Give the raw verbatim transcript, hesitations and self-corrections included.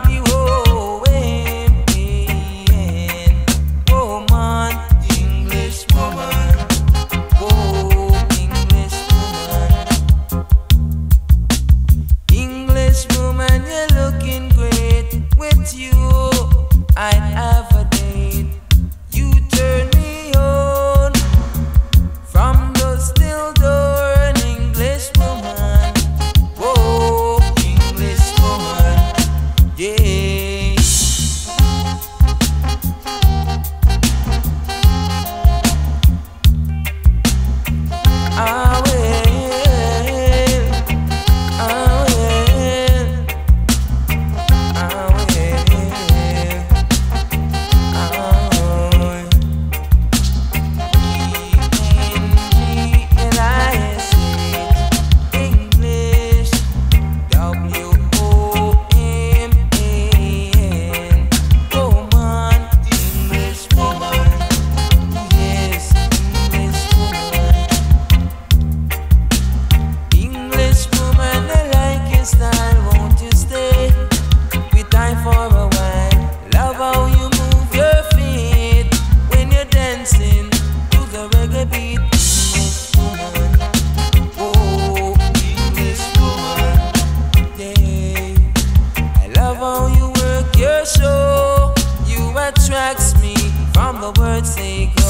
the whole way. Woman, English woman. Oh, English woman. English woman, you're looking great. With you, I'd have a date. You turn me on from the still door. An English woman. Oh, English woman. Yeah. I will. I will. I will. E N G L I S H. English. W O M A N. Woman. English woman. Yes, English woman. English woman, I like your style. Won't you stay with time for a while? Love how you move your feet when you're dancing to the reggae beat. English woman, oh, English woman, yeah. I love how you work your show. You attracts me from the word say go.